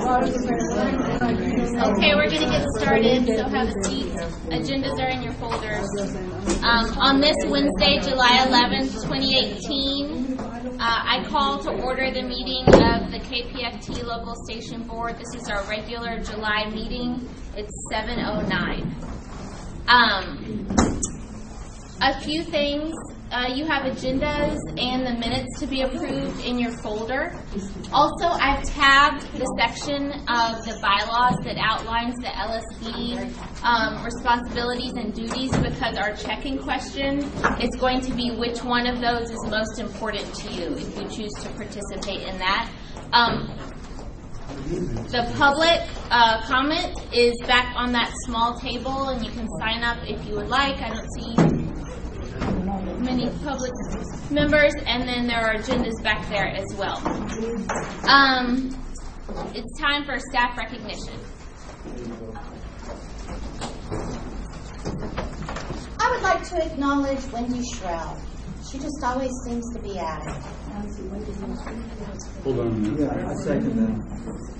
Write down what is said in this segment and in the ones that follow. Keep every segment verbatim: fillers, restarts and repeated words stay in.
Okay, we're going to get started, so have a seat. Agendas are in your folders. Um, on this Wednesday, July eleventh, twenty eighteen, uh, I call to order the meeting of the K P F T Local Station Board. This is our regular July meeting. It's seven oh nine. Um, a few things. Uh, you have agendas and the minutes to be approved in your folder. Also, I've tabbed the section of the bylaws that outlines the L S B um, responsibilities and duties, because our check-in question is going to be which one of those is most important to you if you choose to participate in that. Um, the public uh, comment is back on that small table, and you can sign up if you would like. I don't see many public members, and then there are agendas back there as well. Um, it's time for staff recognition. I would like to acknowledge Wendy Shrell. She just always seems to be at it. Hold on a minute. Yeah, I second that.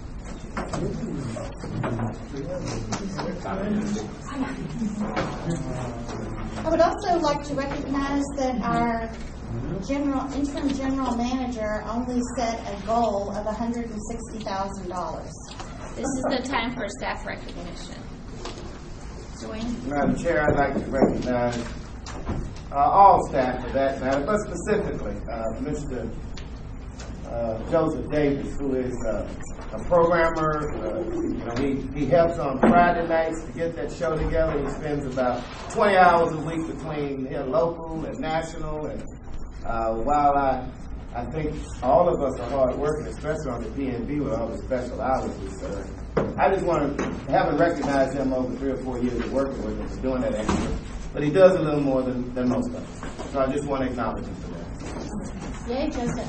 I would also like to recognize that our general interim general manager only set a goal of one hundred sixty thousand dollars. This is the time for staff recognition. Dwayne? Madam Chair, I'd like to recognize uh, all staff for that matter, but specifically uh, Mister Uh, Joseph Davis, who is uh, a programmer. Uh, you know, he, he helps on Friday nights to get that show together. He spends about twenty hours a week between here local and national. And uh, while I I think all of us are hard working, especially on the P N B with all the special hours we serve, I just want to, haven't recognized him over three or four years of working with him for doing that extra. But he does a little more than, than most of us. So I just want to acknowledge him for that. Yay, Joseph.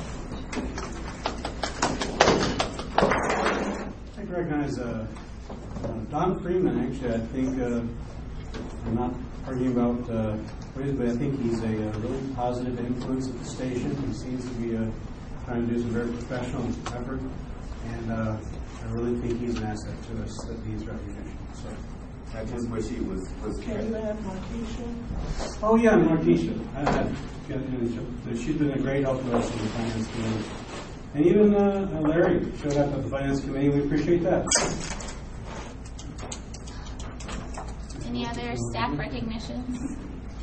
I recognize uh, uh, Don Freeman. Actually, I think uh, I'm not arguing about uh, what he is, but I think he's a, a really positive influence at the station. He seems to be uh, trying to do some very professional effort, and uh, I really think he's an asset to us that needs recognition. So I just wish he was was Can you add Marquisha? Oh yeah, Marquisha. I, I, yeah, she's been a great help to us in the finance committee. And even uh, Larry showed up at the finance committee. We appreciate that. Any other staff recognitions?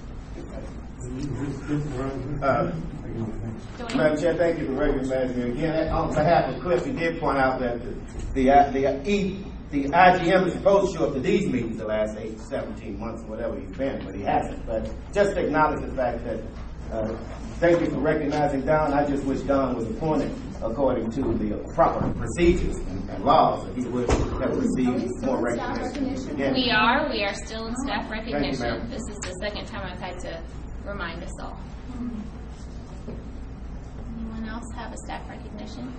Uh, Madam Chair, thank you for recognizing me again. On behalf of Cliff, he did point out that the the, uh, the, e, the I G M is supposed to show up to these meetings the last eight, seventeen months, whatever he's been, but he hasn't. But just to acknowledge the fact that, uh, thank you for recognizing Don. I just wish Don was appointed according to the proper procedures and, and laws, that he would have received more recognition. Again. We are. We are still in staff recognition. Thank you, this is the second time I've had to remind us all. Anyone else have a staff recognition?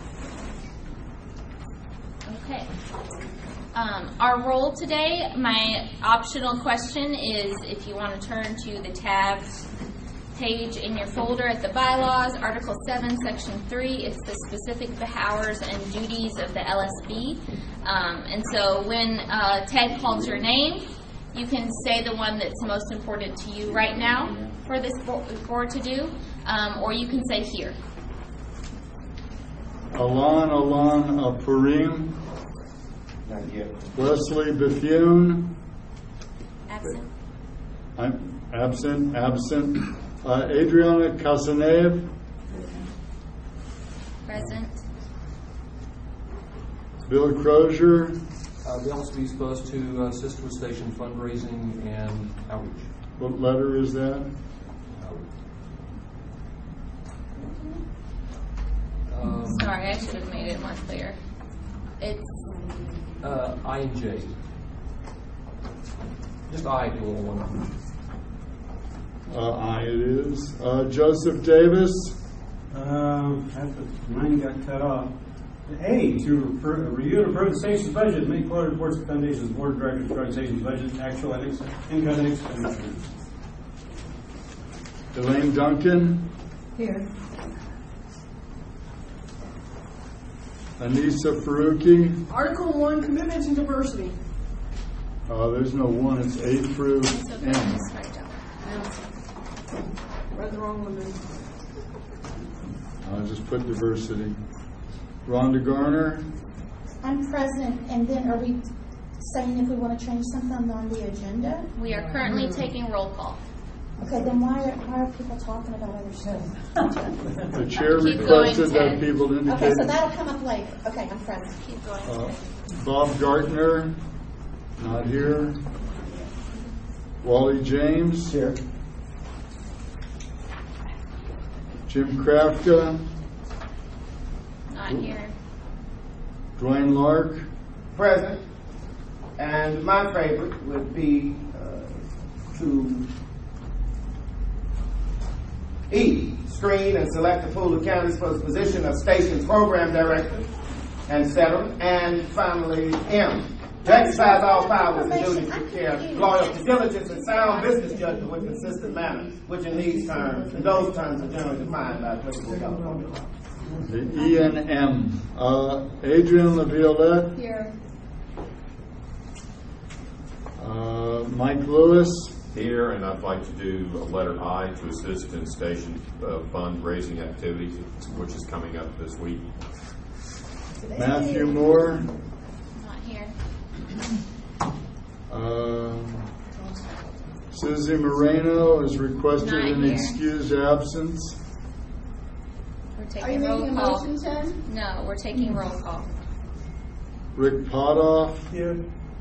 Okay. Um, our role today, my optional question is if you want to turn to the tabs page in your folder at the bylaws, Article seven, Section three. It's the specific powers and duties of the L S B. Um, and so when uh, Ted calls your name, you can say the one that's most important to you right now for this board to do, um, or you can say here. Alan Alan Purim. Not yet. Leslie Bethune. Absent. I'm absent. Absent. Uh, Adriana Casanev. Present. Bill Crozier. Uh, the L S B is supposed to uh, assist with station fundraising and outreach. What letter is that? Um, Sorry, I should have made it more clear. It's uh, I and J. Just I if you want one. Uh, I it is. Uh, Joseph Davis. Um, after mine got cut off. A, to refer, review and approve the station's budget, make quarterly reports to the Foundation's Board of Directors regarding the station's budget, actual and ex- income and expenditures. Elaine Duncan. Here. Anissa Faruqi. Article one, commitment to diversity. Uh, there's no one, it's A through It's okay, M. just write down. Read the wrong one then. I'll just put diversity. Rhonda Garner. I'm present, and then are we saying if we want to change something on the agenda? We are currently taking roll call. Okay, then why are, why are people talking about other stuff? The chair Keep going, requested Ted. that people Okay, indicate. so that'll come up later. Okay, I'm present. Keep going. Uh, Bob Gartner, not here. Wally James. Here. Jim Krafka. Not here. Dwayne Lark. Present. And my favorite would be uh, to E, screen and select a pool of candidates for the position of station program director and cetera. And finally, M, to exercise all powers and duties with care, loyalty, diligence, and sound business judgment with consistent manner, which in these terms, in those terms are generally defined by applicable California law. The E and M. Uh, Adrian LaViolette. Here. Uh, Mike Lewis. Here, and I'd like to do a letter I to assist in station uh, fundraising activities, which is coming up this week. Matthew Moore. Not here. Uh, Susie Moreno is requested Not an here. excused absence. We're Are taking you roll making a call. motion, Ted? No, we're taking roll call. Rick Potoff. Here.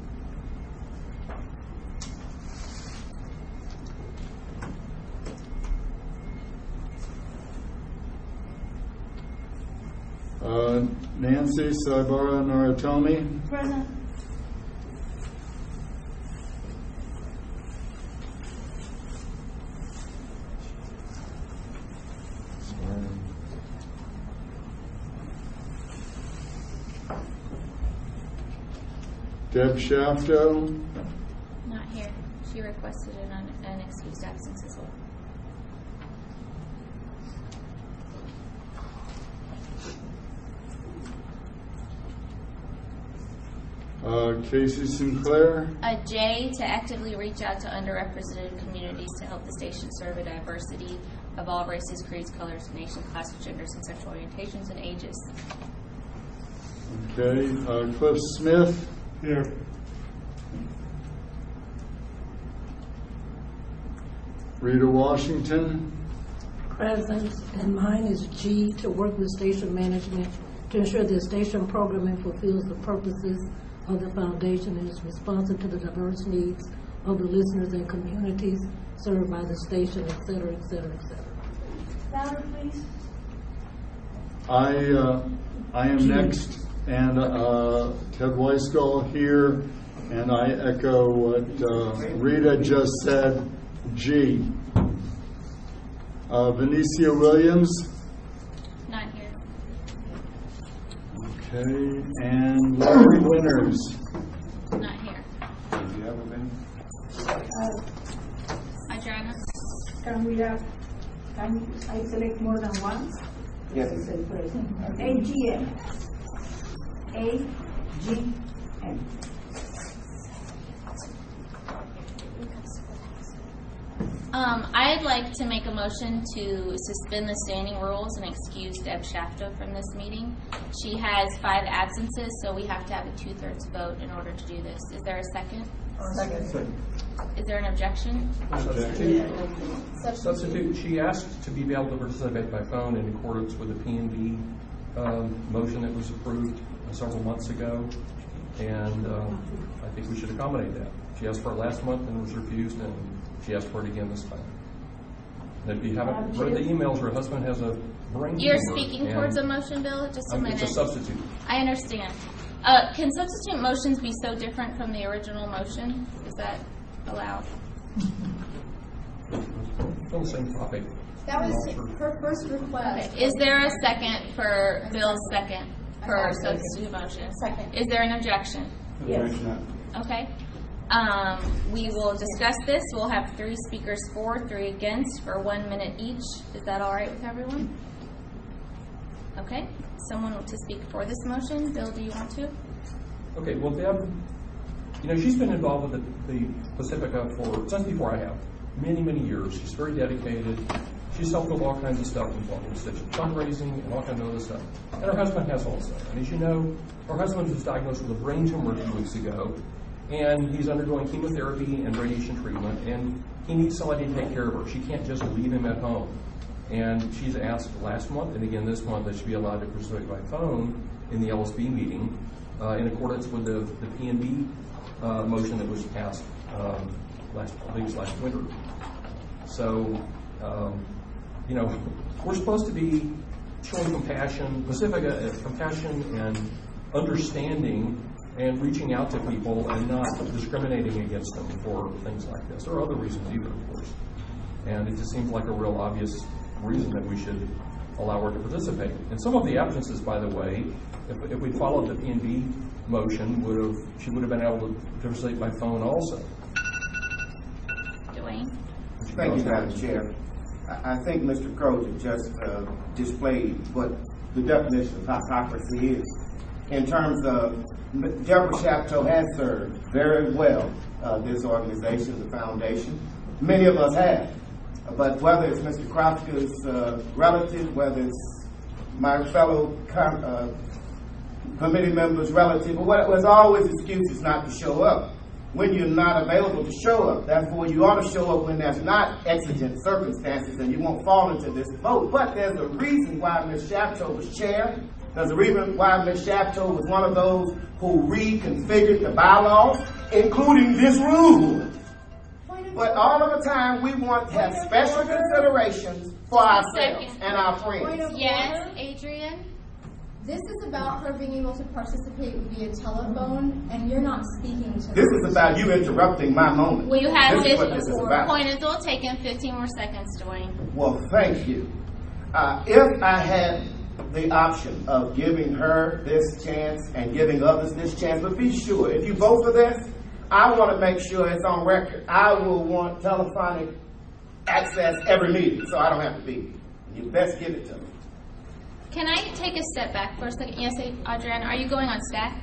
Uh, Nancy Saibara Naratomi. Present. Deb Shafto. Not here. She requested an, un- an excused absence as well. Uh, Casey Sinclair. A J, to actively reach out to underrepresented communities to help the station serve a diversity of all races, creeds, colors, nations, classes, genders, and sexual orientations and ages. Okay. Uh, Cliff Smith. Here. Rita Washington. Present, and mine is G, to work with station management to ensure the station programming fulfills the purposes of the foundation and is responsive to the diverse needs of the listeners and communities served by the station, et cetera, et cetera, et cetera. Louder, please. I uh, I am next, and uh, Ted Weisgall here, and I echo what uh, Rita just said. G. Uh, Venetia Williams. Not here. Okay, and Larry Winters. Not here. Have you ever been? Adriana? Can we have, can I select more than one? Yes. A G M. A G M. Um, I'd like to make a motion to suspend the standing rules and excuse Deb Shafto from this meeting. She has five absences, so we have to have a two-thirds vote in order to do this. Is there a second? Second. Is there an objection? Substitute. Substitute. She asked to be able to participate by phone in accordance with the P and B um, motion that was approved several months ago, and um, I think we should accommodate that. She asked for it last month and was refused, and she asked for it again this time. And if you haven't read the emails, her husband has a brain You're tumor, speaking and, towards a motion, Bill? Just a um, minute. It's a substitute. I understand. Uh, can substitute motions be so different from the original motion? Is that allowed? On the same topic. That was her first request. Okay. Is there a second for Bill's second for substitute motion? Second. Is there an objection? Yes. Okay. Um, we will discuss this. We'll have three speakers for, three against, for one minute each. Is that all right with everyone? Okay, someone to speak for this motion? Bill, do you want to? Okay, well, Deb, you know, she's been involved with the, the Pacifica for, since before I have, many, many years. She's very dedicated. She's helped with all kinds of stuff involving fundraising and all kinds of other stuff. And her husband has also. And as you know, her husband was diagnosed with a brain tumor a few weeks ago, and he's undergoing chemotherapy and radiation treatment, and he needs somebody to take care of her. She can't just leave him at home. And she's asked last month and again this month that she be allowed to participate by phone in the L S B meeting uh, in accordance with the, the P and B uh, motion that was passed um, last, I believe it was last winter. So, um, you know, we're supposed to be showing compassion, Pacifica, uh, compassion and understanding and reaching out to people and not discriminating against them for things like this. There are other reasons either, of course. And it just seems like a real obvious reason that we should allow her to participate. And some of the absences, by the way, if, if we followed the P and B motion, would have she would have been able to participate by phone also. Dwayne? Thank you, Madam Chair. I, I think Mister Crozier just uh, displayed what the definition of hypocrisy is. In terms of, Deborah Chateau has served very well uh, this organization, the foundation. Many of us have. But whether it's Mister Kropka's uh, relative, whether it's my fellow com- uh, committee members' relative, or what, there's always excuses not to show up. When you're not available to show up, therefore you ought to show up when there's not exigent circumstances and you won't fall into this vote. But there's a reason why Miz Chateau was chair. There's a reason why Miz Chateau was one of those who reconfigured the bylaws, including this rule. But all of the time, we want to have special considerations for ourselves and our friends. Yes, Adrian? This is about her being able to participate via telephone, and you're not speaking to This her. is about you interrupting my moment. Well, you have this is what fifteen. this is about. Point is all taken. Fifteen more seconds, Dwayne. Well, thank you. Uh, if I had the option of giving her this chance and giving others this chance, but be sure, if you vote for this, I want to make sure it's on record. I will want telephonic access every meeting, so I don't have to be. You best give it to me. Can I take a step back for a second? Yes, Adriana, are you going on stack?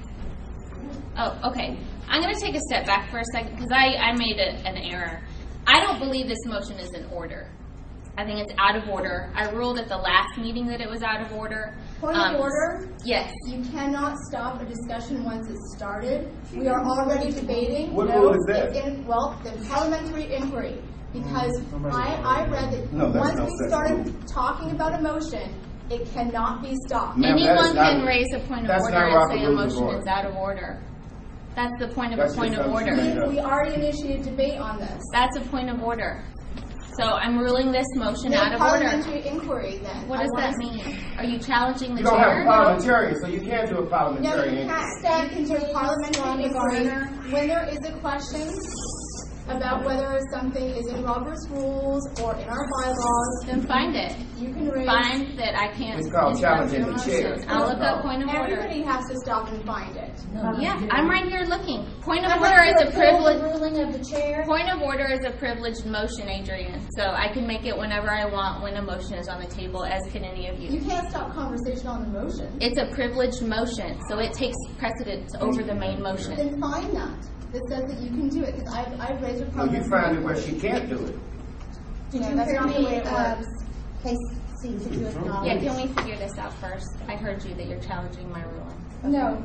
Oh, okay. I'm going to take a step back for a second because I, I made a, an error. I don't believe this motion is in order. I think it's out of order. I ruled at the last meeting that it was out of order. Point um, of order? Yes. You cannot stop a discussion once it's started. We are already debating. What no, rule is that? In, well, the parliamentary inquiry. Because I, I read that No, that's once no we such started rule. talking about a motion, it cannot be stopped. Ma'am, that is Anyone not- can raise a point of that's order not and Robert say a Rules of motion Order. is out of order. That's the point of That's a point just of something order. you made up. We already initiated debate on this. That's a point of order. So I'm ruling this motion No out of order. parliamentary inquiry then. What I does wanna that mean? Are you challenging the You don't have chair? a parliamentarian, so you can't do a No, parliamentarian. you can't step into a parliamentary inquiry when there is a question about whether something is in Robert's rules or in our bylaws. Then find it. You can raise. Find that I can't. It's called interrupt challenging your the chair. motion. I'll look up point of order. Everybody has to stop and find it. Yeah, I'm right here looking. Point of I'm order not is a gonna pull the privilege. ruling of the chair. Point of order is a privileged motion, Adrian. So I can make it whenever I want when a motion is on the table, as can any of You you. can't stop conversation on the motion. It's a privileged motion, so it takes precedence over the main motion. Then find that. That says that you can do it. Because I've, I've raised a No, problem. you find it where she can't do it. You know, you that's hear not the me? way it Um, works. Casey, could you acknowledge? Yeah, can we figure this out first? I heard you that you're challenging my ruling. No.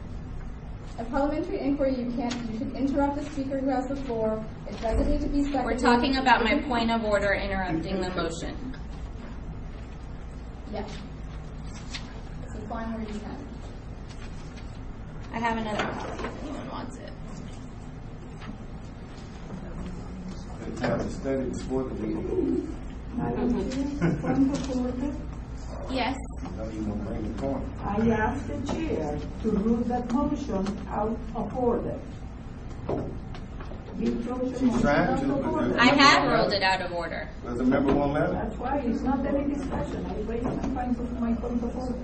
A parliamentary inquiry, you can't, you can interrupt the speaker who has the floor. It doesn't need to be seconded. We're talking about my point of order interrupting the motion. Yeah. So find where you can. I have another copy if anyone wants it. They have to study before the meeting. Point of order. Yes. No, you won't bring the point. I asked the chair to rule that motion out of order. You chose the She's motion trying out to, of but order. I have ruled it out of order. Does the member won't let it? That's why it's not any discussion. I raised my point of, my point of order.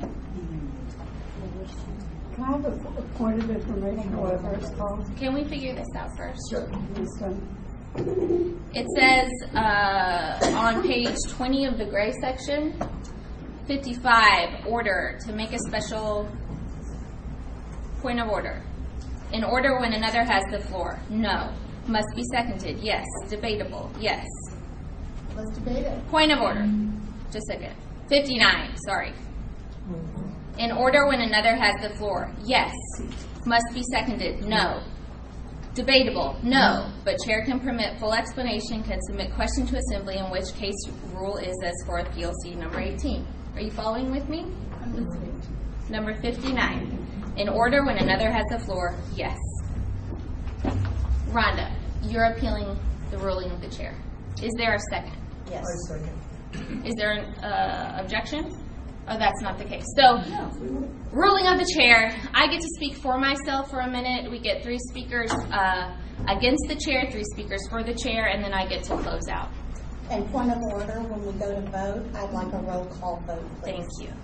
Can I have a, a point of information or whatever it's called? Can we figure this out first? Sure. This one. It says uh, on page twenty of the gray section, fifty-five, order to make a special point of order. In order when another has the floor. No. Must be seconded. Yes. Debatable. Yes. Let's debate it. Point of order. Just a second. fifty-nine, sorry. In order when another has the floor. Yes. Must be seconded. No. Debatable. No. But chair can permit full explanation, can submit question to assembly, in which case rule is as for P L C number eighteen. Are you following with me? I'm listening. Number fifty-nine. In order when another has the floor. Yes. Rhonda, you're appealing the ruling of the chair. Is there a second? Yes. I second. Is there an uh, objection? Oh, that's not the case. So, ruling of the chair, I get to speak for myself for a minute. We get three speakers uh, against the chair, three speakers for the chair, and then I get to close out. And point of order, when we go to vote, I'd like a roll call vote, please. Thank you.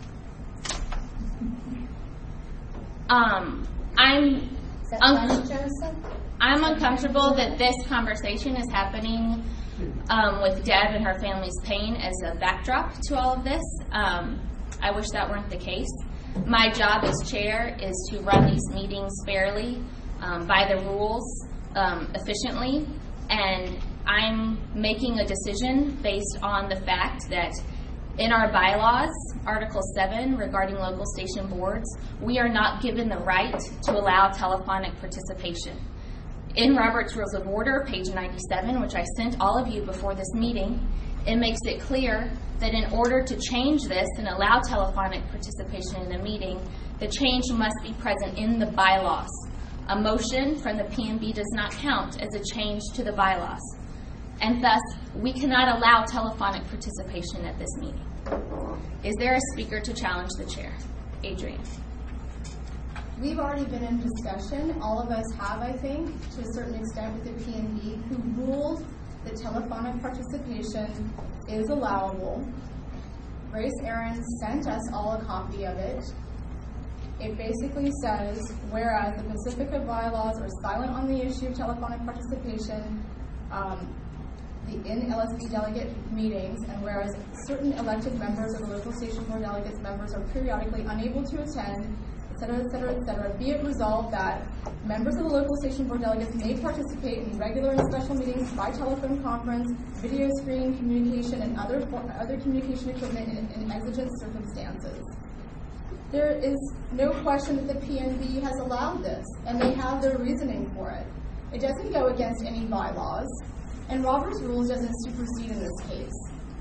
Um, I'm Is that un- funny, Joseph? I'm uncomfortable that this conversation is happening um, with Deb and her family's pain as a backdrop to all of this. Um, I wish that weren't the case. My job as chair is to run these meetings fairly, um, by the rules, um, efficiently, and I'm making a decision based on the fact that in our bylaws, Article seven, regarding local station boards, we are not given the right to allow telephonic participation. In Robert's Rules of Order, page ninety-seven, which I sent all of you before this meeting, it makes it clear that in order to change this and allow telephonic participation in a meeting, the change must be present in the bylaws. A motion from the P M B does not count as a change to the bylaws. And thus, we cannot allow telephonic participation at this meeting. Is there a speaker to challenge the chair? Adrian. We've already been in discussion. All of us have, I think, to a certain extent with the P M B, who ruled that telephonic participation is allowable. Grace Aaron sent us all a copy of it. It basically says, whereas the Pacifica bylaws are silent on the issue of telephonic participation um, the, in L S B delegate meetings, and whereas certain elected members of the local station board delegates members are periodically unable to attend, et cetera, et cetera, et cetera, be it resolved that members of the local station board delegates may participate in regular and special meetings by telephone conference, video screen, communication, and other other communication equipment in, in exigent circumstances. There is no question that the P M B has allowed this, and they have their reasoning for it. It doesn't go against any bylaws, and Robert's Rules doesn't supersede in this case.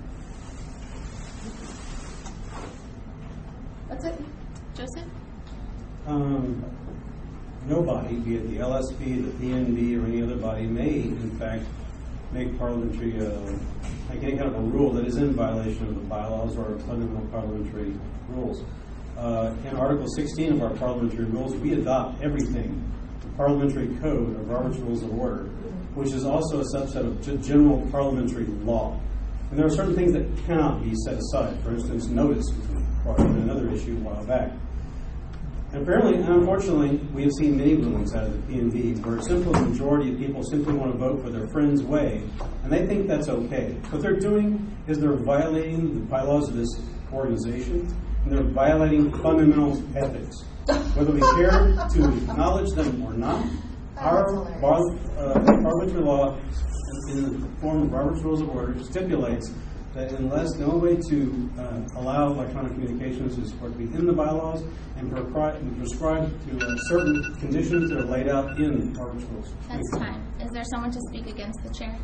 That's it. Joseph? Um, nobody, be it the L S P, the P N B, or any other body, may in fact make parliamentary, uh, like any kind of a rule that is in violation of the bylaws or fundamental parliamentary rules. Uh, in Article sixteen of our parliamentary rules, we adopt everything, the parliamentary code of Robert's Rules of Order, which is also a subset of g- general parliamentary law. And there are certain things that cannot be set aside. For instance, notice, which was another issue a while back. And apparently, and unfortunately, we have seen many rulings out of the P M B where a simple majority of people simply want to vote for their friend's way, and they think that's okay. What they're doing is they're violating the bylaws of this organization, and they're violating fundamental ethics. Whether we care to acknowledge them or not, our bar, uh, parliamentary law, in the form of Robert's Rules of Order, stipulates that unless the only way to uh, allow electronic communications is for it to be in the bylaws and, prescri- and prescribed to uh, certain conditions that are laid out in Robert's Rules. That's time. Is there someone to speak against the chair?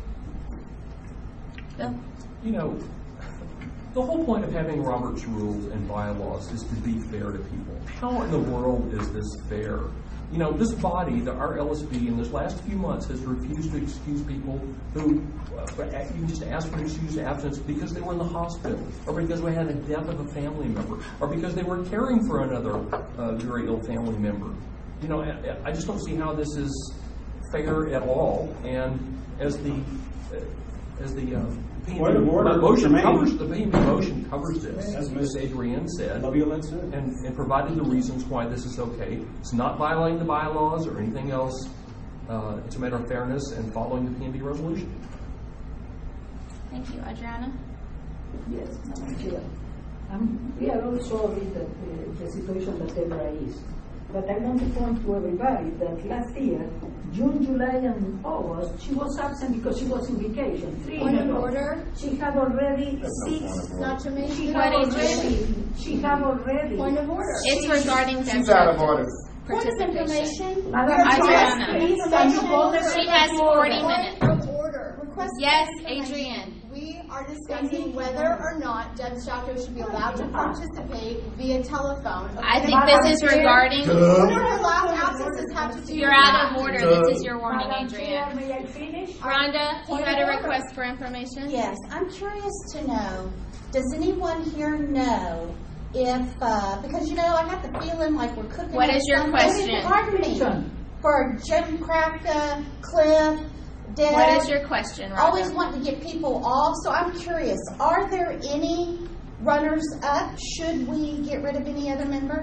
Bill? You know, the whole point of having Robert's Rules and bylaws is to be fair to people. How in the world is this fair? You know, this body, the, our L S B, in this last few months has refused to excuse people who uh, you just asked for an excuse absence because they were in the hospital, or because we had a death of a family member, or because they were caring for another uh, very ill family member. You know, I, I just don't see how this is fair at all. And as the uh, as the uh, P M B motion covers the P M B motion covers this, as Miz Adrienne said, and, and provided the reasons why this is okay. It's not violating the bylaws or anything else. Uh, it's a matter of fairness and following the P M B resolution. Thank you. Adriana? Yes, Madam Chair. Um, we are all sorry that uh, the situation that Deborah is. But I want to point to everybody that last year, June, July, and August, she was absent because she was in vacation. Three Point in a of row. order. She had already six. Not to make She it had What is already. She had already. point of order. It's regarding She's out of order. Point of participation. information. Madam Adriana. Chair, please, can you call the She has forty minutes. Point of order. Request Yes, for information. Adrian. We are discussing whether or not Deb Shacko should be allowed to participate via telephone. I think this is regarding, What do her last absences have to do with you're out of that? order. This is your warning, Madam Chair, Adrian. may I finish? Rhonda, you Point had a of order. request for information? Yes, I'm curious to know, does anyone here know if, uh, because you know, I got the feeling like we're cooking. What up is your something- question? Pardon me, for Jim Krafka, Cliff, Deb. What is your question, Always Rhonda? want to get people off, so I'm curious, are there any runners up? Should we get rid of any other members?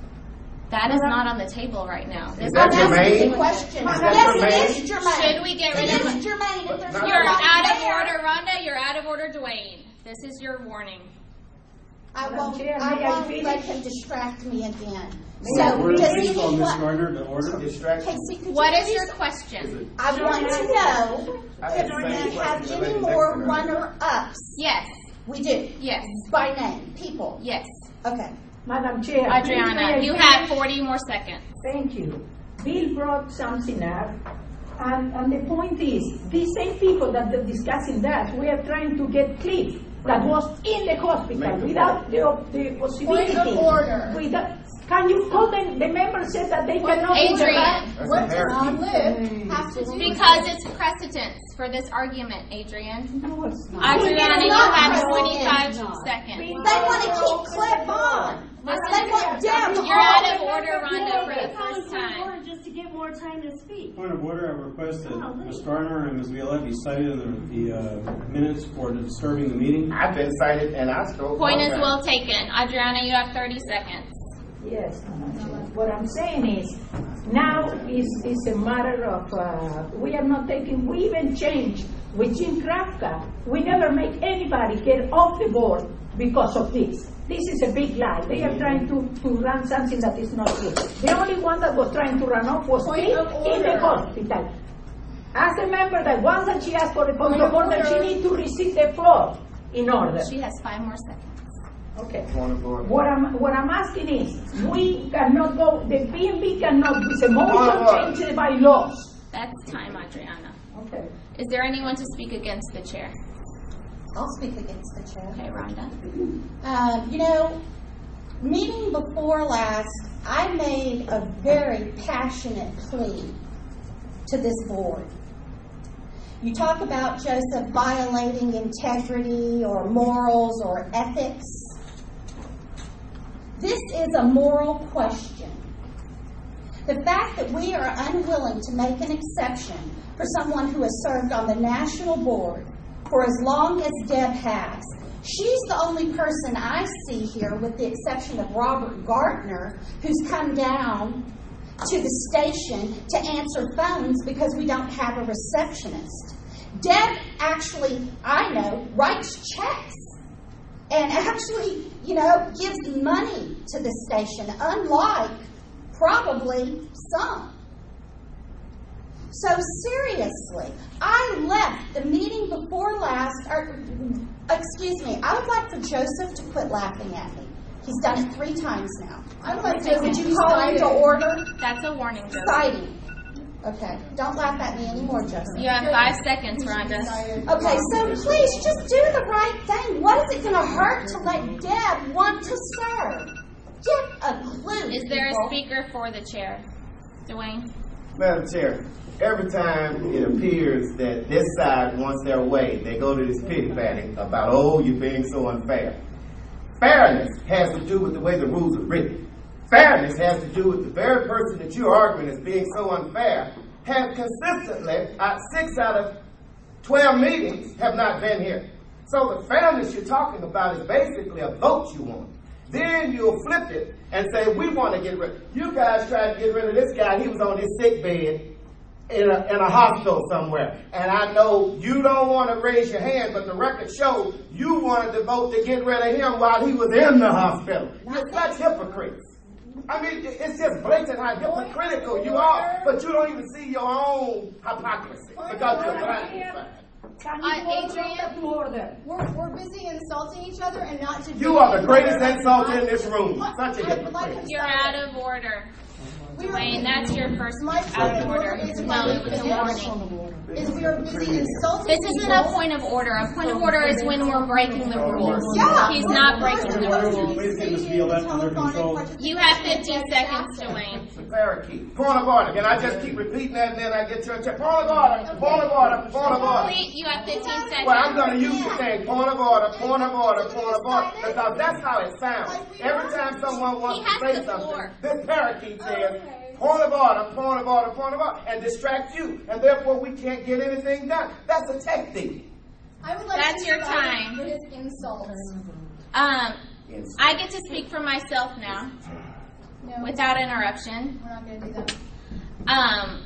That is not on the table right now. This Is that I'm asking germane? the question. Is that Yes, germane? it is germane. Should we get rid It of- is germane. If there's You're nobody out of there, order, Rhonda. You're out of order, Dwayne. This is your warning. I Madam won't, Chair, I may I won't finish? let him distract me again. May So, Word does please call Miz anyone, Gardner to order. Distraction. Casey, could you What is please- your question? I want to know I had if the we same have question any related more to that. runner-ups. Yes, We do, yes, by name, people. yes. Okay. Madam Chair. please, may I Adriana, you finish? have forty more seconds. Thank you. Bill brought something up, and, and the point is, these same people that are discussing that, we are trying to get Cliff, that was in the hospital Make the without the, the possibility. Point of order. Without, can you call them, the member said that they cannot do the Adrian. right- That's What does inherent. Cliff have to do with Because it? it's precedence for this argument, Adrian. No, it's not. Adriana, you not have precedent. twenty-five They seconds. They want to keep Cliff on. They want Deb You're out on. of order, Rhonda, for the first time. Just to get more time to speak. Point of order, I request that Miz Gardner and Miz Violette be cited in the, the uh, minutes for disturbing the meeting. I've been cited and I spoke. Point is one well time. taken. Adriana, you have thirty seconds. Yes, Madam Chair. What I'm saying is, now is is a matter of, uh, we are not taking, we even changed with Jim Krafka. We never make anybody get off the board because of this. This is a big lie. They are trying to, to run something that is not true. The only one that was trying to run off was Point Cliff of in the order. hospital. As a member, that once that she asked for a point Point of of order, she order. needs to receive the floor in order. She has five more seconds. Okay. Point of order. What I'm, what I'm asking is, we cannot go, the P and B cannot, with a Point of motion, order. change the bylaws. That's time, Adriana. Okay. Is there anyone to speak against the chair? I'll speak against the chair. Okay, Rhonda. Uh, you know, meeting before last, I made a very passionate plea to this board. You talk about Joseph violating integrity or morals or ethics. This is a moral question. The fact that we are unwilling to make an exception for someone who has served on the national board for as long as Deb has. She's the only person I see here, with the exception of Robert Gardner, who's come down to the station to answer phones because we don't have a receptionist. Deb actually, I know, writes checks and actually, you know, gives money to the station, unlike probably some. So seriously, I left the meeting before last, or, excuse me, I would like for Joseph to quit laughing at me. He's done it three times now. I would like Would to you call him to order? That's a warning, Joseph. Citing. Okay, don't laugh at me anymore, Joseph. You have five seconds, Rhonda. Okay, so please just do the right thing. What is it going to hurt to let Deb want to serve? Get a clue. Is there a people. speaker for the chair? Dwayne? Madam Chair, every time it appears that this side wants their way, they go to this pity patty about, oh, you're being so unfair. Fairness has to do with the way the rules are written. Fairness has to do with the very person that you're arguing as being so unfair have consistently, uh, six out of twelve meetings, have not been here. So the fairness you're talking about is basically a vote you want. Then you'll flip it and say, we want to get rid. You guys tried to get rid of this guy. He was on his sick bed. in a, in a hospital somewhere. And I know you don't want to raise your hand, but the record shows you wanted to vote to get rid of him while he was in the hospital. You're such hypocrites. I mean, it's just blatant how hypocritical you are, but you don't even see your own hypocrisy because you're blind. Can you Uh, hold Adrian? up the order? We're, we're busy insulting each other and not to. You are the greatest insult in this room. Such a I would like hypocrite. to You're start- out of order. We are Wayne, busy- that's your first My out of point of order. order is No, it was a warning. Is we are busy insulting. This isn't a people. point of order. A point of order is when we're breaking the rules. Yeah. He's not breaking the rules. Please get Miz Beal that under control. You have fifteen seconds, Dwayne. Parakeet. Point of order. Can I just keep repeating that and then I get your check? Point of order. Point of order. Point of order. Complete, you have fifteen seconds. Well, I'm going to use the thing, point of order, point of order, point of order, because that's how it sounds. Every time someone wants He to has say the something, floor. this parakeet says, point of order, point of order, point of order, and distract you, and therefore we can't get anything done. That's a technique. I would like That's to your start time. with his insults. Um, I get to speak for myself now, No, without interruption. we're not going to do that. Um,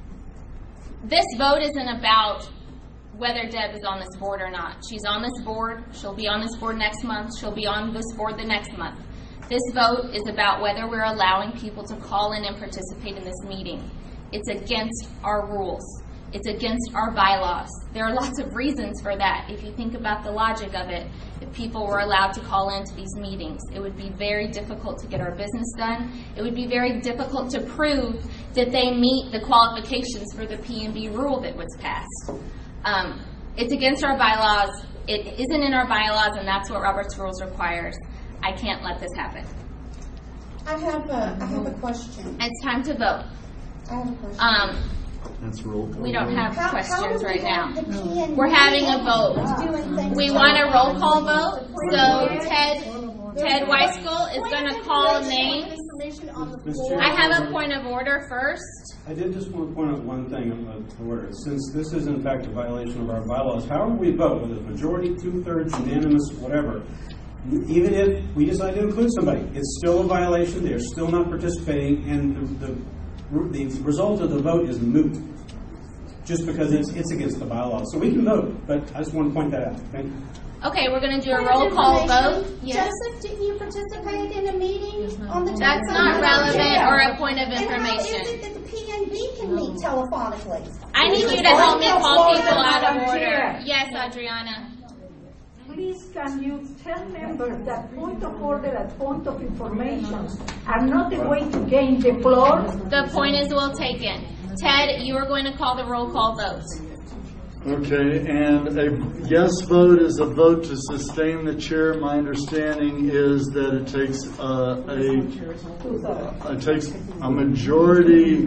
this vote isn't about whether Deb is on this board or not. She's on this board. She'll be on this board next month. She'll be on this board the next month. This vote is about whether we're allowing people to call in and participate in this meeting. It's against our rules. It's against our bylaws. There are lots of reasons for that. If you think about the logic of it, if people were allowed to call into these meetings, it would be very difficult to get our business done. It would be very difficult to prove that they meet the qualifications for the P and B rule that was passed. Um, it's against our bylaws. It isn't in our bylaws, and that's what Robert's Rules requires. I can't let this happen. I have a, I have a question. It's time to vote. I have a question. Um, That's roll call. we don't have How- how questions do we right now. have the P and B We're having a vote. doing things We to- want a roll call vote. So Ted, Ted Weiskel is going to call names. Information on the Miz floor. I have a point of order first. I did just want to point out one thing about the order. Since this is in fact a violation of our bylaws, however we vote, whether it's majority, two-thirds, unanimous, whatever, even if we decide to include somebody, it's still a violation. They're still not participating, and the, the, the result of the vote is moot, just because it's, it's against the bylaws. So we can vote, but I just want to point that out. Thank you. Okay, we're going to do a Point roll of call information. vote. Yes. Joseph, didn't you participate in a meeting on the That's telephone? not relevant or a point of And how is information. it that the P N B can meet telephonically? I need you to help me call people out of order. Yes, Adriana. Please, can you tell members that point of order and point of information are not the way to gain the floor? The point is well taken. Ted, you are going to call the roll call vote. Okay, and a yes vote is a vote to sustain the chair. My understanding is that it takes uh, a it takes a majority.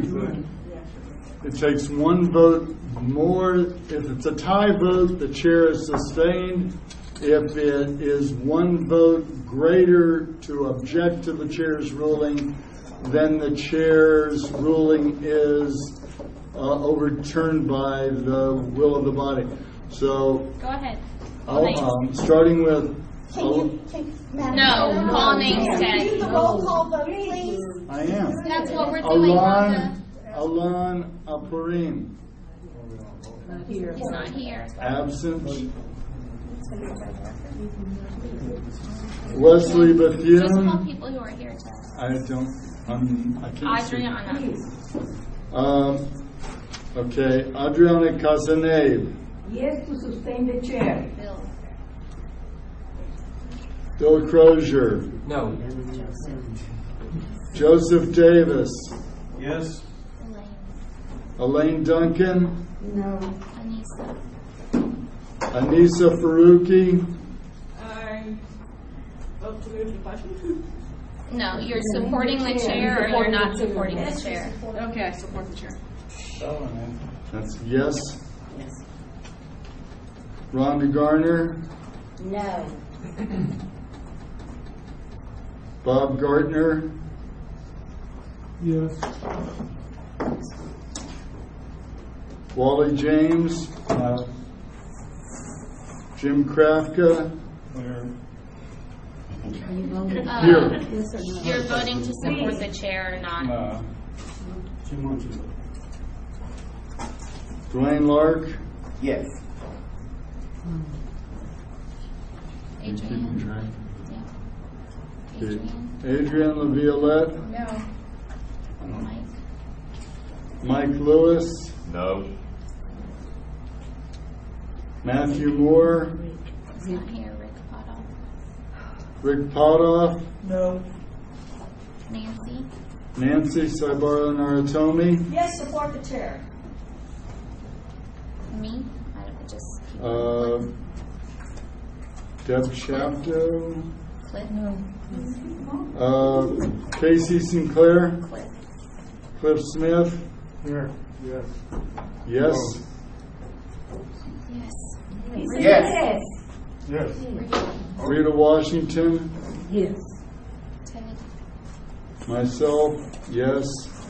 It takes one vote more. If it's a tie vote, the chair is sustained. If it is one vote greater to object to the chair's ruling, then the chair's ruling is uh, overturned by the will of the body. So, Go ahead. I'll, um, starting with, Can you, can, Madam No, Chair? call names, Can you Ted. do the roll call vote, please? I am. That's what we're doing, Alan, Rhonda. Alan Aparim, Not here. He's not here. absent. Wesley Just call Bethune, people who are here, Ted. I don't, I'm, I can't see. Adriana. Um, okay, Adriana Casanave, Yes, to sustain the chair. Bill. Bill Crozier, No. Joseph Davis, Yes? Elaine. Elaine Duncan, No. Anissa. Anissa Faruqi, I vote to move the question. No, you're supporting the chair or you're not supporting the chair. Okay, I support the chair. that's yes. Rhonda Garner, No. Bob Gardner, Yes. Wally James, Uh, Jim Krafka, where? Are you voting? Uh, here. Yes or no? You're voting to support the chair or not. Uh, Jim, why don't you vote? Dwayne Lark. Yes. You keeping track? Yeah. Okay. Adrian LaViolette. No. Mike. Mike Lewis. No. Matthew Moore. He's not here. Rick Potoff. Rick Potoff. No. Nancy. Nancy Saibara Naratomi. Yes, support the chair. Me. I don't just. Keep Uh, Deb Shapto. Cliff. Uh, Casey Sinclair. Cliff. Cliff Smith. Here. Yes. Yes. Yes. Yes. Yes. Rita Washington. Yes. Ted. Myself. Yes.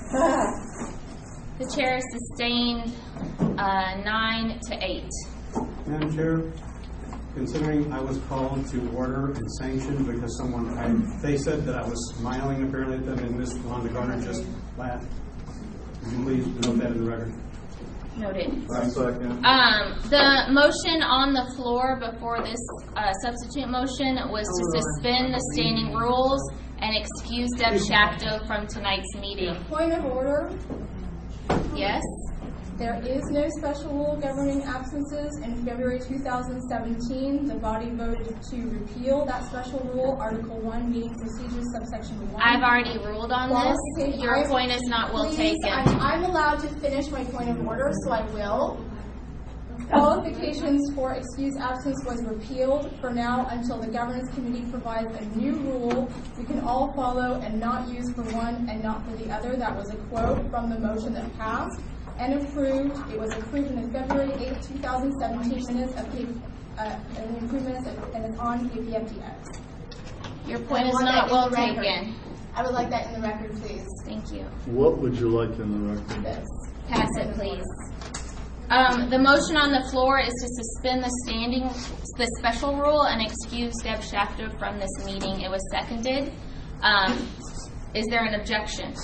The chair is sustained uh, nine to eight. Madam Chair, considering I was called to order and sanctioned because someone, I, they said that I was smiling apparently at them, and Miz Wanda Garner just laughed. Would you please note that in the record? Noted. I second. Um, the motion on the floor before this uh, substitute motion was to suspend the standing rules and excuse Deb Shapto from tonight's meeting. Point of order. Yes? There is no special rule governing absences. In February two thousand seventeen, the body voted to repeal that special rule, Article one, Meeting Procedures, subsection one. I've already ruled on this. Qualification- Your I- point is not well Please, taken. I'm, I'm allowed to finish my point of order, so I will. Qualifications for excused absence was repealed for now until the governance committee provides a new rule we can all follow and not use for one and not for the other. That was a quote from the motion that passed and approved. It was approved in the February eighth, two thousand seventeen minutes of K, uh, and the improvements and it's on K P F D X. Your point I is want not that in well the record. taken. I would like that in the record, please. Thank you. What would you like in the record? This. Pass it, please. Um, the motion on the floor is to suspend the standing, the special rule and excuse Deb Shapto from this meeting. It was seconded. Um, is there an objection?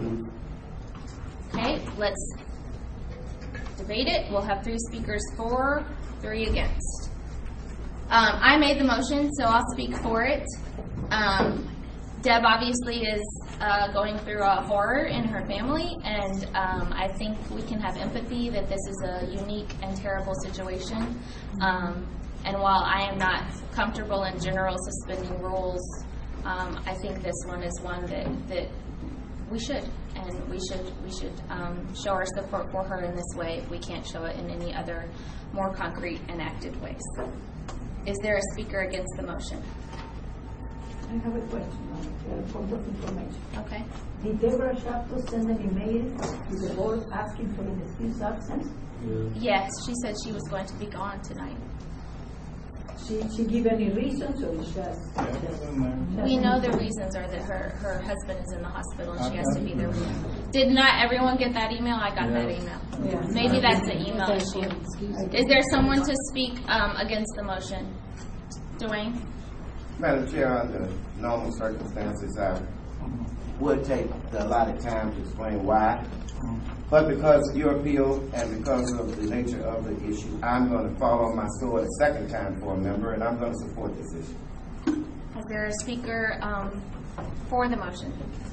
Okay, let's debate it. We'll have three speakers for, three against. Um, I made the motion, so I'll speak for it. Um, Deb obviously is uh, going through a horror in her family, and um, I think we can have empathy that this is a unique and terrible situation. Um, and while I am not comfortable in general suspending rules, um, I think this one is one that, that we should, and we should we should um, show our support for her in this way if we can't show it in any other more concrete and active ways. Is there a speaker against the motion? I have a question, uh, for more information. Okay. Did Deborah Shapto send an email to the board asking for an excuse absence? Yes, she said she was going to be gone tonight. She she give any reasons or is just? just We know the reasons are that her, her husband is in the hospital and she has to be there. Did not everyone get that email? I got that email. Yeah. Maybe that's an email issue. Is there someone to speak um, against the motion? Dwayne? Madam Chair, under normal circumstances, I would take the allotted time to explain why. But because of your appeal and because of the nature of the issue, I'm going to fall on my sword a second time for a member, and I'm going to support this issue. Is there a speaker um, for the motion?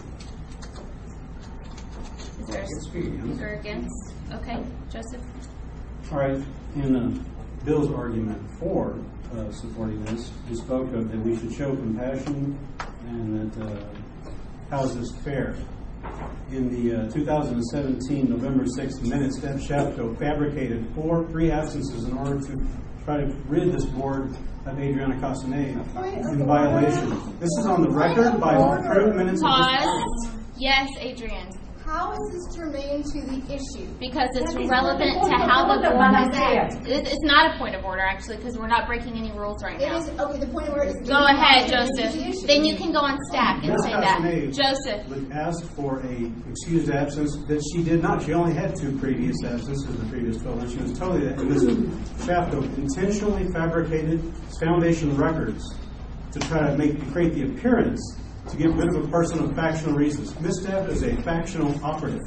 Is there a speaker against? Okay, Joseph? All right. In uh, Bill's argument for uh, supporting this, he spoke of that we should show compassion and that uh, how is this fair? In the uh, two thousand seventeen November sixth minutes, Deb Shapto fabricated four, three absences in order to try to rid this board of Adriana Castanet in violation. This is on the record by approved minutes of this Pause. Yes, Adrian. How is this germane to the issue? Because it's That is relevant not the to point how of the order, board Madam is Chair. act. It- It's not a point of order, actually, because we're not breaking any rules right It now. is, okay, the point of order is. Go ahead, germane to the Joseph. issue. Then you can go on stack and Miz say that. Castanet Joseph. would ask for a excused absence that she did not. She only had two previous absences in the previous twelve, and she was totally that. And Miz Shapto intentionally fabricated foundation records to try to make create the appearance to get rid of a person of factional reasons. Miz Deb is a factional operative.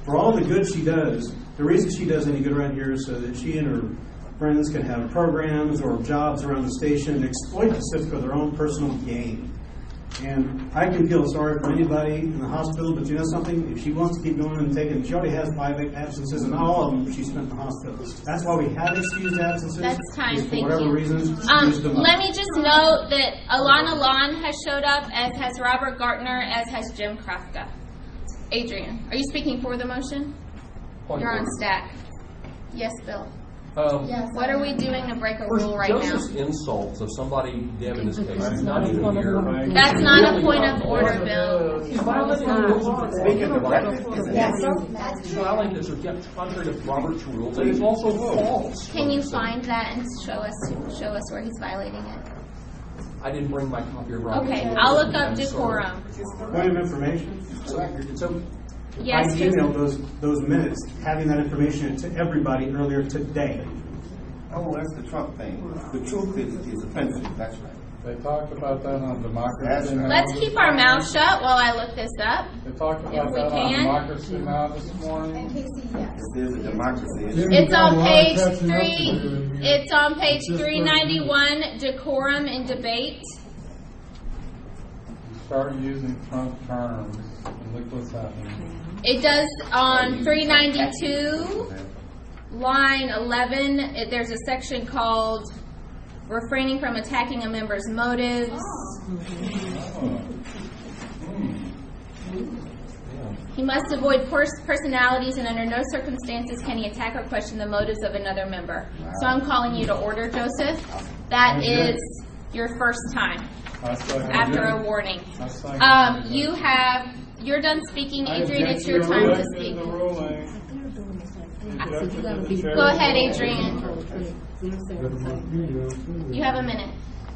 for all the good she does, the reason she does any good around here is so that she and her friends can have programs or jobs around the station and exploit the C I F for their own personal gain. And I can feel sorry for anybody in the hospital, but you know something? If she wants to keep going and taking, she already has five absences, and all of them she spent in the hospital. That's why we have excused absences. That's time, is for thank whatever you. reasons. Um, use them up. let me just note that Alana Lon has showed up, as has Robert Gartner, as has Jim Krafka. Adrian, are you speaking for the motion? Point You're of on order. stack. Yes, Bill. Um, Yes. What are we doing to break a First, rule right now? Joseph's insults of somebody, Deb in this case, is not even here. That's not a point of order, Bill. He's violating the rules. Speaking directly, isn't Yes. it? He's violating this against contrary to Robert's rules, and it's also false. Can you find that and show us show us where he's violating it? I didn't bring my copy of Robert's Okay, rules. I'll look up I'm sorry. decorum. Point of information. So, Yes, I Jim. emailed those those minutes, having that information to everybody earlier today. Oh, that's the Trump thing. The truth is, is offensive. That's right. They talked about that on Democracy That's Now! right. Let's keep our mouth shut while I look this up. They talked If about we that on can. Democracy Now! This morning. And Casey, yes. This is a democracy issue. It's on page three. It's on page three ninety-one. Decorum in debate. Start using Trump terms, and look what's happening. It does on three ninety-two, line eleven. It, there's a section called refraining from attacking a member's motives. Oh. He must avoid pers- personalities, and under no circumstances can he attack or question the motives of another member. So I'm calling you to order, Joseph. That is your first time after a warning. Um, you have, you're done speaking, Adrian. It's your time to speak. Go ahead, Adrian. You have a minute.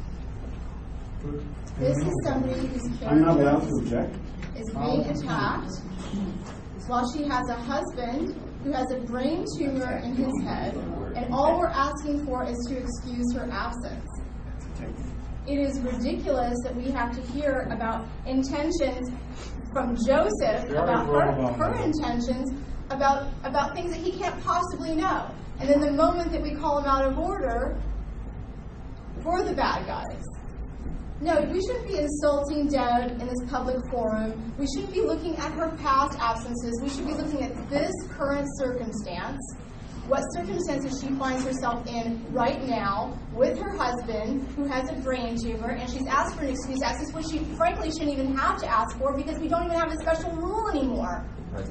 This is somebody whose I'm not allowed character to object. is being attacked while she has a husband who has a brain tumor in his head, and all we're asking for is to excuse her absence. It is ridiculous that we have to hear about intentions from Joseph about her, her intentions about about things that he can't possibly know. And then the moment that we call him out of order, we're the bad guys. No, we shouldn't be insulting Deb in this public forum. We shouldn't be looking at her past absences. We should be looking at this current circumstance, what circumstances she finds herself in right now with her husband who has a brain tumor, and she's asked for an excuse access, which she frankly shouldn't even have to ask for because we don't even have a special rule anymore.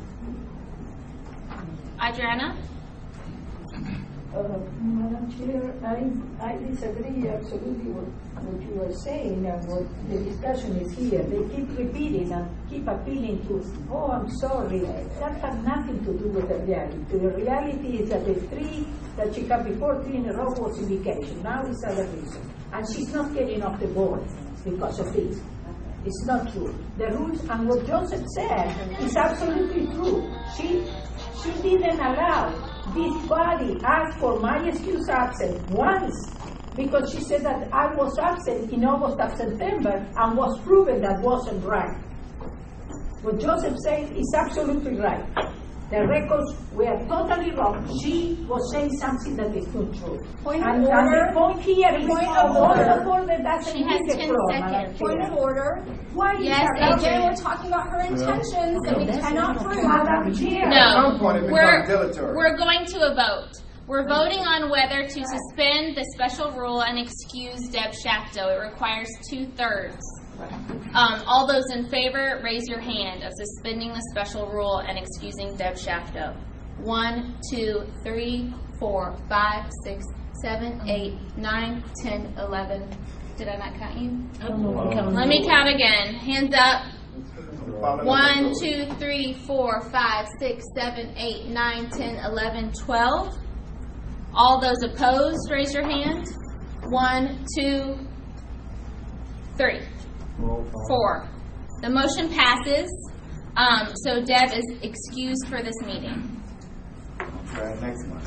Adriana? Uh, Madam Chair, I, I disagree absolutely with what you are saying and what the discussion is here. They keep repeating and keep appealing to, oh, I'm sorry. That has nothing to do with the reality. The reality is that the three that she had before, three in a row, was indication. Now it's other reason. And she's not getting off the board because of this. It's not true. The rules and what Joseph said is absolutely true. She she didn't allow this body ask for my excuse absent once because she said that I was absent in August of September and was proven that wasn't right. What Joseph said is absolutely right. The records were totally wrong. She was saying something that is not true. Point of and, order. and the point here is Point point of of order. order doesn't She has need a ten floor, seconds. Madam Point Chair. of order. Why is Yes, that? Again, Adrian. we're talking about her intentions that we cannot prove. Madam Chair. At some point, it No, becomes we're, dilatory. we're going to a vote. We're voting on whether to suspend the special rule and excuse Deb Shafto. It requires two-thirds. Um, all those in favor, raise your hand of suspending the special rule and excusing Deb Shafto. One, two, three, four, five, six, seven, eight, nine, ten, eleven. Did I not count you? I don't know if I'm counting. Let me count again. Hands up. One, two, three, four, five, six, seven, eight, nine, ten, eleven, twelve. All those opposed, raise your hand. One, two, three, four. The motion passes. Um, so Deb is excused for this meeting. Okay, next one.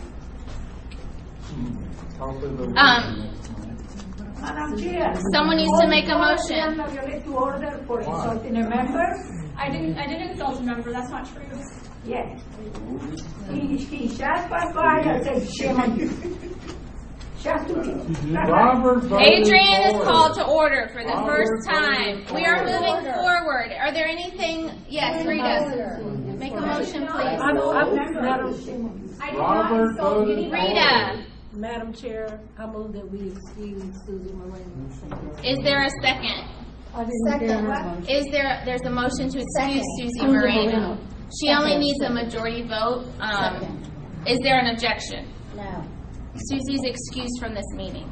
Um, Madam Chair. Someone needs to make a motion. To order for insulting a member. I didn't, I didn't insult a member, that's not true. Yes. He, he shot by fire, said, shame on you. Shot to me. Robert voted Adrian is forward. called to order for the Robert first time. voted We are forward. moving forward. Are there anything? Yes, Rita. Make a motion, please. I'm, I'm, Madam, Robert voted Rita, Madam Chair, I move that we excuse Susie Moreno. is there a second? I didn't hear her Second. motion. Is there, there's a motion to excuse Second. Susie Susie Moreno. Moreno. She only Second. needs a majority vote. Um, Second. is there an objection? No. Susie's excused from this meeting.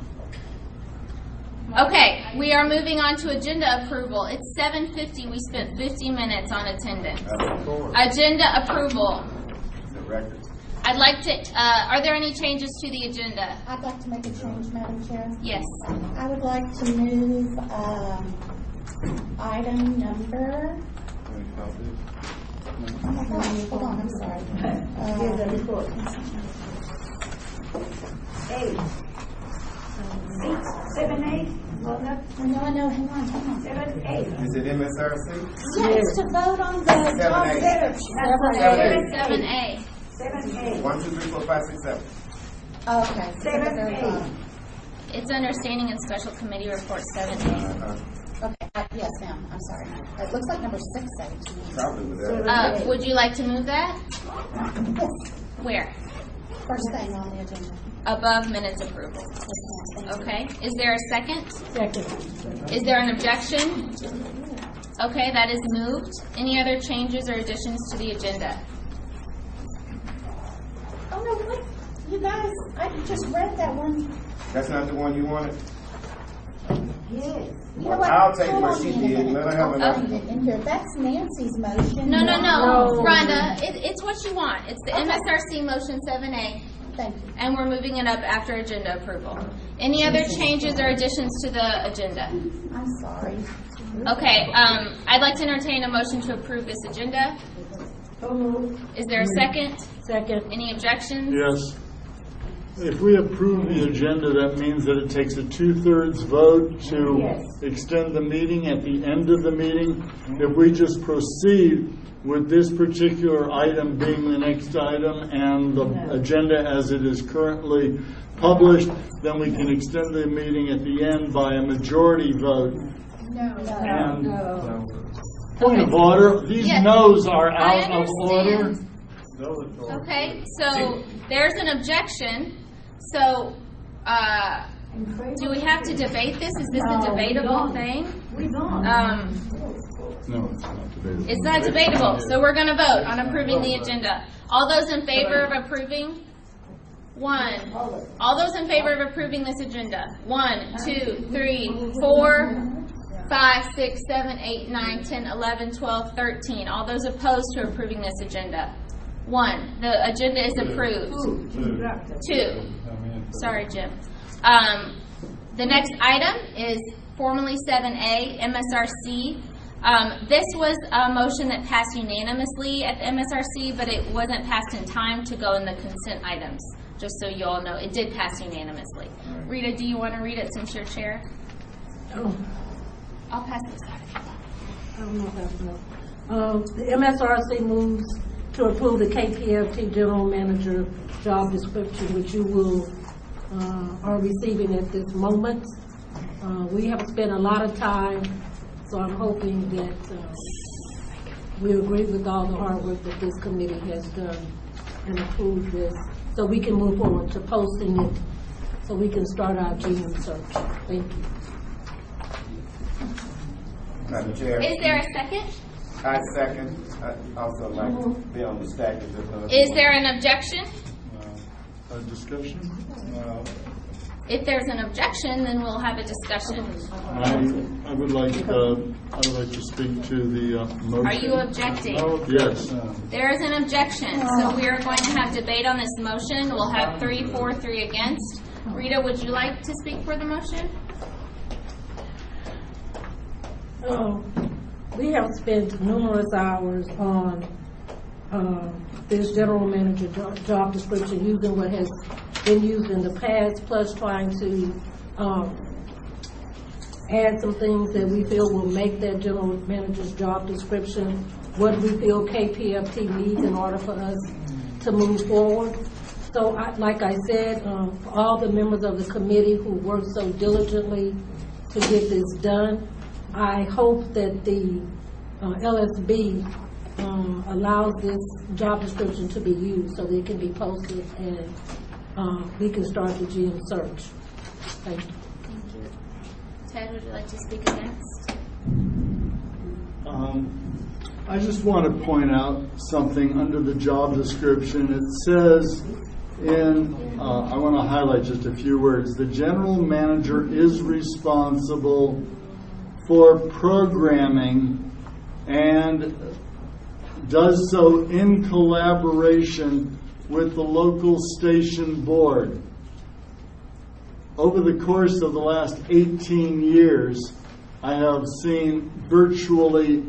Okay, we are moving on to agenda approval. It's seven fifty. We spent fifty minutes on attendance. Agenda approval. The record. I'd like to, uh, are there any changes to the agenda? I'd like to make a change, Madam Chair. Yes. I would like to move um, item number. Oh my gosh, hold on, I'm sorry. Here's the Uh, report. Eight. Six, seven, eight, well, not, no, no, hang on, hang on. seven, eight. Is it M S R C? Yeah, it's to vote on the job Seven, eight. description. Seven, Seven A. Seven, eight. One, two, three, four, five, six, seven. Okay. so Seven, the very eight. bottom. It's understanding and special committee report seven A. Uh-huh. Okay, uh, yes, ma'am, I'm sorry. It looks like number six, eight to me. Probably with that. Uh, would you like to move that? Yes, Where? first thing on the agenda. Above minutes approval. Yes, ma'am, thank you. Okay. Is there a second? Second. Is there an objection? Okay, that is moved. Any other changes or additions to the agenda? Oh, no, wait, you guys, I just read that one. That's not the one you wanted? Yes. You know what? I'll take Hold what on she a minute. did. Let her have I'll enough. find it in here. That's Nancy's motion. No, no, no. No. Rhonda, it, it's what you want. It's the Okay. M S R C motion seven A, Thank you. and we're moving it up after agenda approval. Any other changes or additions to the agenda? I'm sorry. Okay, um, I'd like to entertain a motion to approve this agenda. So moved. Is there a second? Second. Any objections? Yes. If we approve the agenda, that means that it takes a two-thirds vote to Yes. extend the meeting at the end of the meeting. If we just proceed with this particular item being the next item and the agenda as it is currently published, then we can extend the meeting at the end by a majority vote. No. And No. point of order, these Yes. no's are I out of order. understand. Okay, so there's an objection. So, uh, do we have to debate this? Is this No, a we debatable don't. thing? We don't. Um, No, it's not debatable. it's not debatable, so we're going to vote on approving the agenda. All those in favor of approving? One. All those in favor of approving this agenda? One, two, three, four, five, six, seven, eight, nine, ten, eleven, twelve, thirteen. All those opposed to approving this agenda? One. The agenda is approved. Two. Sorry, Jim. Um, the next item is formally seven A, M S R C. Um, this was a motion that passed unanimously at the M S R C, but it wasn't passed in time to go in the consent items. Just so you all know, it did pass unanimously. Rita, do you want to read it since you're chair? Oh, I'll pass this back. I don't know if that's enough. Um, the M S R C moves to approve the K P F T General Manager job description, which you will, uh, are receiving at this moment. Uh, we have spent a lot of time, so I'm hoping that, uh, we agree with all the hard work that this committee has done and approve this, so we can move forward to posting it, so we can start our G M search. Thank you. Madam Chair, Is there a second? I second. I also like to be on the stack. if there's no- Is there an objection? A discussion? No. If there's an objection, then we'll have a discussion. I, I would like, uh, I would like to speak to the uh, motion. Are you objecting? Yes. There is an objection, so we are going to have debate on this motion. We'll have three for, three against. Rita, would you like to speak for the motion? Oh, we have spent numerous hours on uh, this general manager jo- job description, using what has been used in the past, plus trying to um, add some things that we feel will make that general manager's job description what we feel K P F T needs in order for us to move forward. So, I, like I said, um, for all the members of the committee who worked so diligently to get this done, I hope that the uh, L S B um, allows this job description to be used so that it can be posted and uh, we can start the G M search. Thank you. Thank you. Ted, would you like to speak against? Um, I just want to point out something under the job description. It says in, uh, I want to highlight just a few words. The general manager is responsible for programming and does so in collaboration with the local station board. Over the course of the last eighteen years, I have seen virtually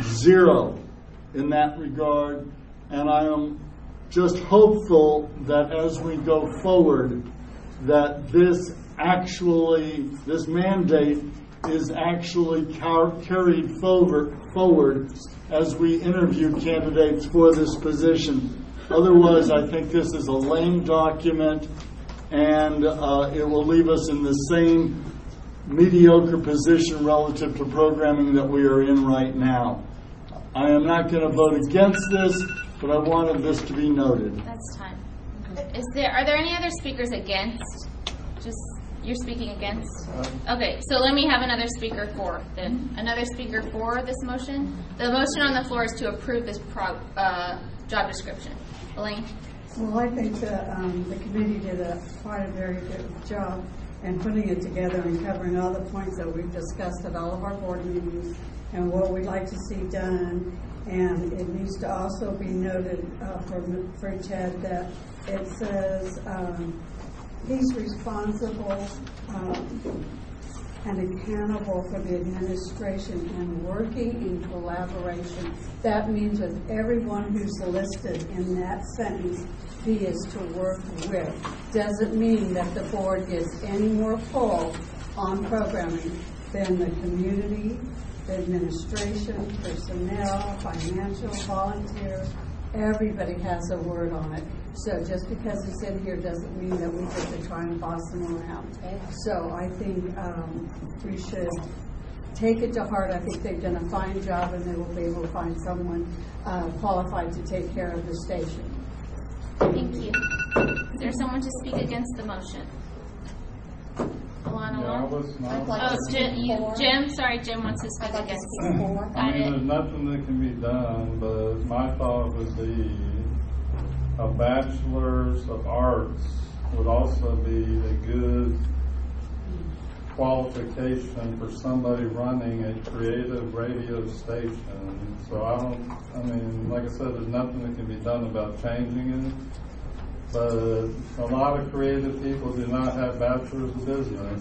zero in that regard, and I am just hopeful that as we go forward, that this actually, this mandate is actually car- carried forward, forward as we interview candidates for this position. Otherwise, I think this is a lame document, and uh, it will leave us in the same mediocre position relative to programming that we are in right now. I am not going to vote against this, but I wanted this to be noted. That's time. Is there? Are there any other speakers against? Just you're speaking against? Okay, so let me have another speaker for then. Another speaker for this motion. The motion on the floor is to approve this pro, uh, job description. Elaine? Well, I think the, um, the committee did a quite a very good job in putting it together and covering all the points that we've discussed at all of our board meetings and what we'd like to see done. And it needs to also be noted uh, for, for Ted that it says um, he's responsible um, and accountable for the administration and working in collaboration. That means with everyone who's listed in that sentence, he is to work with. Doesn't mean that the board gets any more pull on programming than the community, the administration, personnel, financial, volunteers. Everybody has a word on it. So just because it's in here doesn't mean that we get to try and boss them around. So I think um, we should take it to heart. I think they've done a fine job and they will be able to find someone uh, qualified to take care of the station. Thank you. Is there someone to speak against the motion? Alana? Yeah, I was not. Like oh, Jim, you, Jim, sorry, Jim wants to speak like against it. I mean, there's nothing that can be done, but my thought would be a bachelor's of arts would also be a good qualification for somebody running a creative radio station. So I don't, I mean, like I said, there's nothing that can be done about changing it. But a lot of creative people do not have bachelor's of business.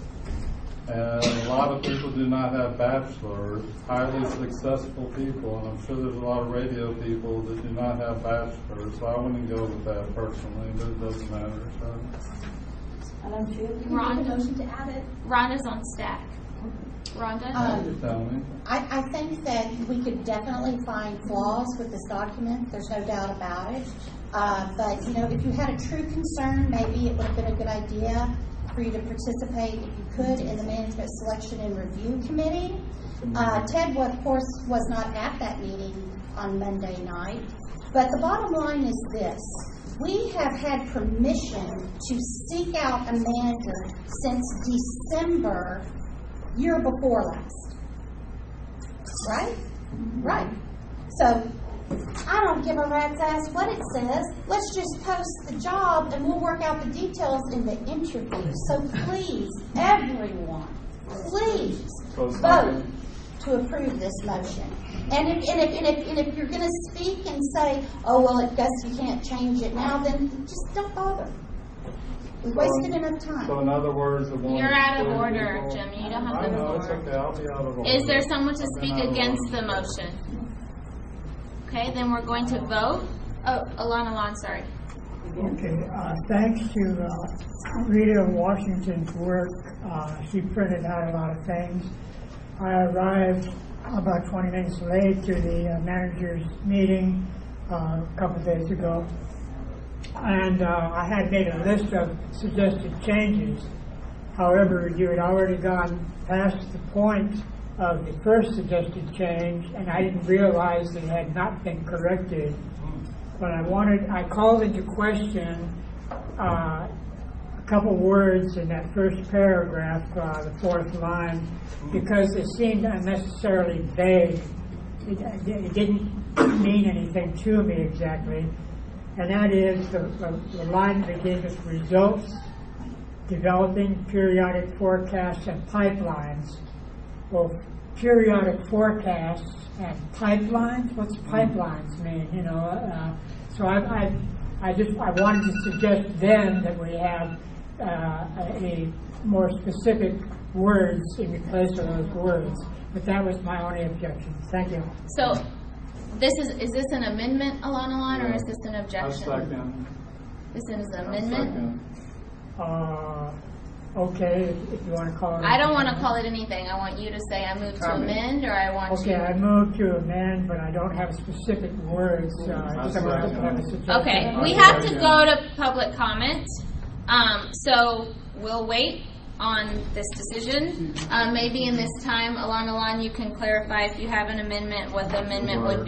And a lot of people do not have bachelors, highly successful people, and I'm sure there's a lot of radio people that do not have bachelors, so I wouldn't go with that personally, but it doesn't matter. So. Rhonda, motion to add it. Rhonda's on stack. Rhonda? Um, tell me. I, I think that we could definitely find flaws with this document. There's no doubt about it. Uh, but, you know, if you had a true concern, maybe it would have been a good idea for you to participate, if you could, in the Management Selection and Review Committee. Uh, Ted, of course, was not at that meeting on Monday night. But the bottom line is this. We have had permission to seek out a manager since December, year before last. Right? Right. So, I don't give a rat's ass what it says. Let's just post the job and we'll work out the details in the interview. So please, everyone, please vote to approve this motion. And if, and if, and if, and if you're going to speak and say, oh, well, I guess you can't change it now, then just don't bother. We wasted enough time. So in other words, the one you're out of order, people, Jim. You don't have the floor. It's okay. I'll be out of order. Is there someone to speak against the motion? Okay, then we're going to vote. Oh, Alana Lon, sorry. Okay, uh, thanks to uh, Rita Washington's work. Uh, she printed out a lot of things. I arrived about twenty minutes late to the uh, manager's meeting uh, a couple of days ago. And uh, I had made a list of suggested changes. However, you had already gone past the point of the first suggested change, and I didn't realize that it had not been corrected. But I wanted, I called into question uh, a couple words in that first paragraph, uh, the fourth line, because it seemed unnecessarily vague. It, it didn't mean anything to me exactly. And that is the, the, the line that begins with results, developing periodic forecasts and pipelines. Well, periodic forecasts and pipelines, what's pipelines mean, you know? Uh, so I, I, I just, I wanted to suggest then that we have uh, a, a more specific words in place of those words. But that was my only objection. Thank you. So, this is, is this an amendment, Alana Lon, or is this an objection? I second. This is an amendment? Uh, okay, if, if you want to call it. I don't want to call it anything. I want you to say I move to amend, or I want Okay, to. I move to amend, but I don't have specific words. Uh, someone else have a suggestion. Okay, we have to go to public comment. Um, so we'll wait on this decision. Uh, maybe in this time, Alana Lon, you can clarify if you have an amendment, what the amendment would be.